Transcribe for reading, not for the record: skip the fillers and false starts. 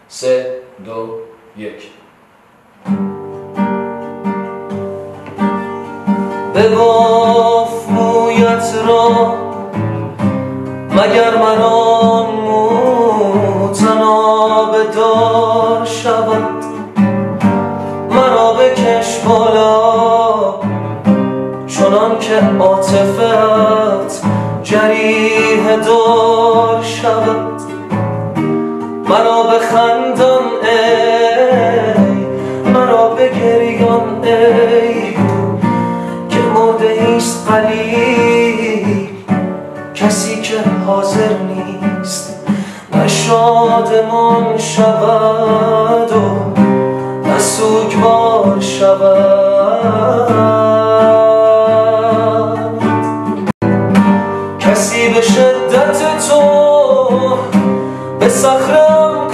3 2 1. بباف مویت را مگر مرا موتناب دار شود، مرا بکش بالا چنان که عاطفت جریح دار شود، مرا بخندان ای مرا بگریان ای که مرده ایست قلیل کسی که حاضر نیست، نه شادمان شود و نه سوگوار شود. کسی به شدت تو به صخره‌ام